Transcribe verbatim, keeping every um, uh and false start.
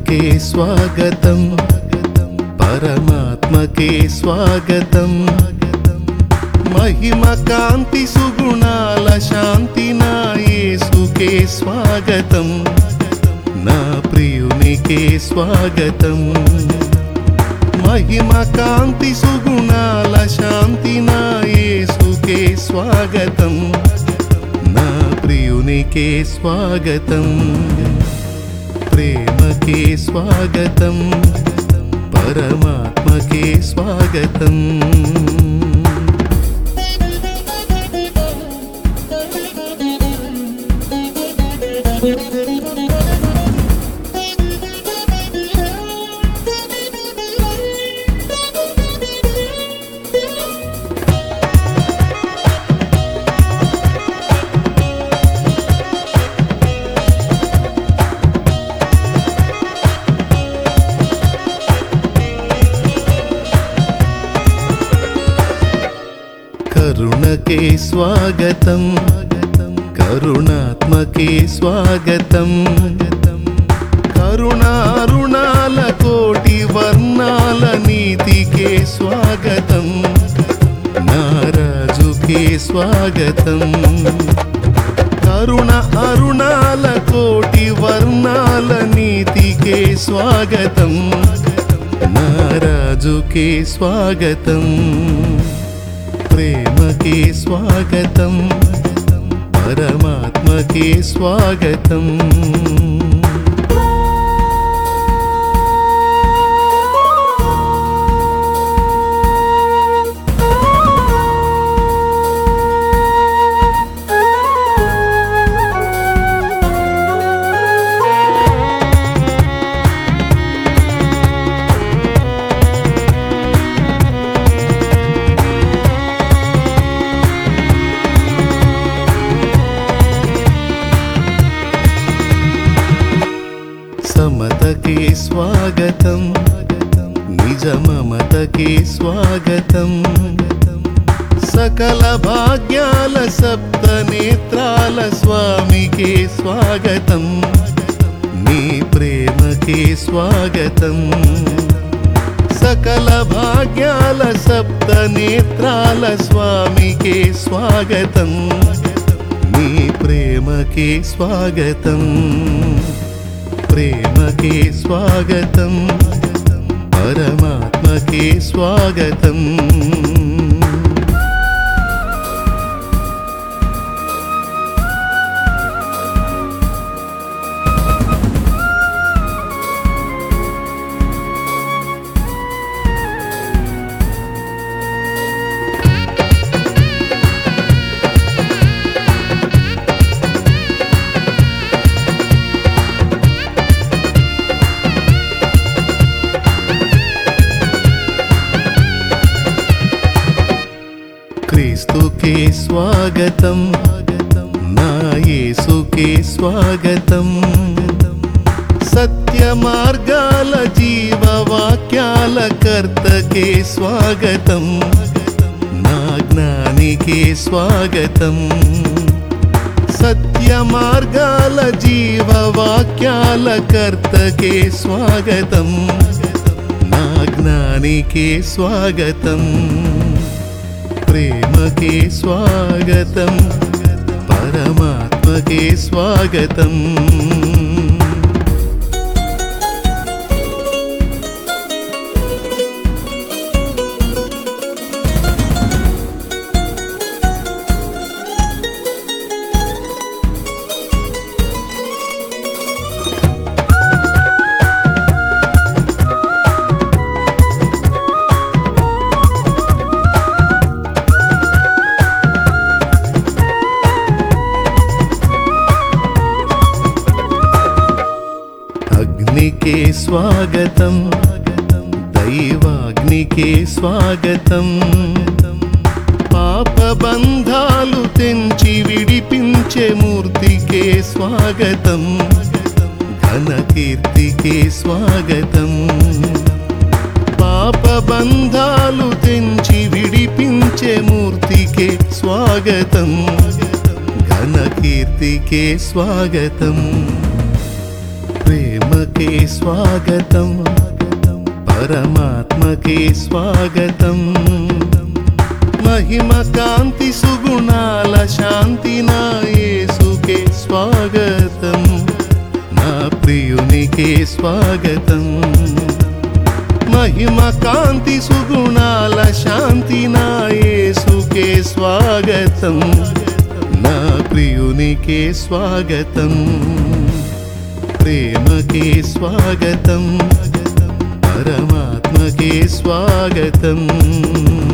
ప్రేమకే స్వాగతం, పరమాత్మకే స్వాగతం. మహిమ కాంతి సుగుణాల శాంతి నా యేసుకే స్వాగతం, నా ప్రియునికే స్వాగతం. మహిమ కాంతి సుగుణాల శాంతి నా యేసుకే స్వాగతం, నా ప్రియునికే స్వాగతం. ప్రేమకే స్వాగతం, పరమాత్మకే స్వాగతం. కరుణకే స్వాగతం, కరుణాత్మకే స్వాగతం. కరుణారుణాల కోటి వర్ణాల నీతికే స్వాగతం, నా రాజుకే స్వాగతం. కరుణ అరుణాల కోటి వర్ణాల నీతికే స్వాగతం, నా రాజుకే స్వాగతం. ప్రేమకే స్వాగతం, పరమాత్మకే స్వాగతం. సమతకే స్వాగతం, నిజ మమతకే స్వాగతం. సకల భాగ్యాల సప్త నేత్రాల స్వామికే స్వాగతం, నీ ప్రేమకే స్వాగతం. సకల భాగ్యాల సప్త నేత్రాల స్వామికే స్వాగతం, నీ ప్రేమకే స్వాగతం. ప్రేమకే స్వాగతం, పరమాత్మకే స్వాగతం. క్రీస్తుకే స్వాగతం, నా యేసుకే స్వాగతం. సత్య మార్గాల జీవవాక్యాల కర్తకే స్వాగతం, నా జ్ఞానికే స్వాగతం. సత్య మార్గాల జీవవాక్యాల కర్తకే స్వాగతం, నా జ్ఞానికే స్వాగతం. ప్రేమకే స్వాగతం, పరమాత్మకే స్వాగతం. అగ్నికే స్వాగతం, దైవాగ్నికే స్వాగతం. పాప బంధాలు తెంచి విడిపించే మూర్తికే స్వాగతం, ఘన కీర్తికే స్వాగతం. పాప బంధాలు తెంచి విడిపించే మూర్తికే స్వాగతం, ఘన కీర్తికే స్వాగతం. ప్రేమ ప్రేమకే స్వాగతం పరమాత్మకే స్వాగతం మహిమ కాంతి సుగుణాల శాంతి నా యేసుకే స్వాగతం నా ప్రియునికే స్వాగతం మహిమ కాంతి సుగుణాల శాంతి నా యేసుకే స్వాగతం నా ప్రియునికే స్వాగతం ప్రేమకే స్వాగతం పరమాత్మకే స్వాగతం